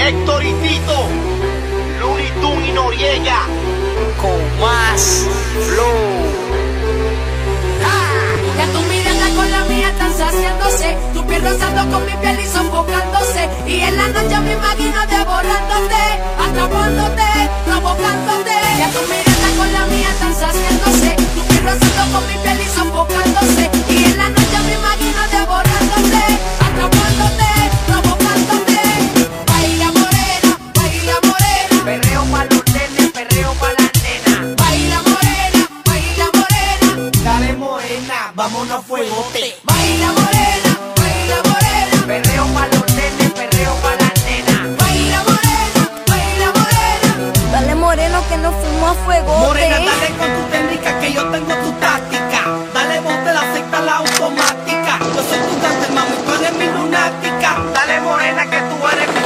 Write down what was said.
Héctor y Tito, Looney Tunes y Noriega, con más flow. Ya tu mirada con la mía están saciándose, tu piel rozando con mi piel y sofocándose, y en la noche me imagino devorándote, atrapándote, provocándote. Ya tu mirada con la mía están saciándose, tu piel rozando con mi piel y sofocándose, y en la noche me imagino devorándote, atrapándote, provocándote. Baila morena, Perreo pa' los nenes, perreo pa' la nena. baila morena, dale morena, vámonos a fuegote. baila morena, Perreo pa' los nenes, perreo pa' la nena. baila morena. Dale moreno que nos fuimos a fuego. Morena, dale con tu técnica que yo tengo tu táctica. Dale bote, la secta, la automática. Yo soy tu cante, mami, tú eres mi lunática. Dale morena que tú eres mi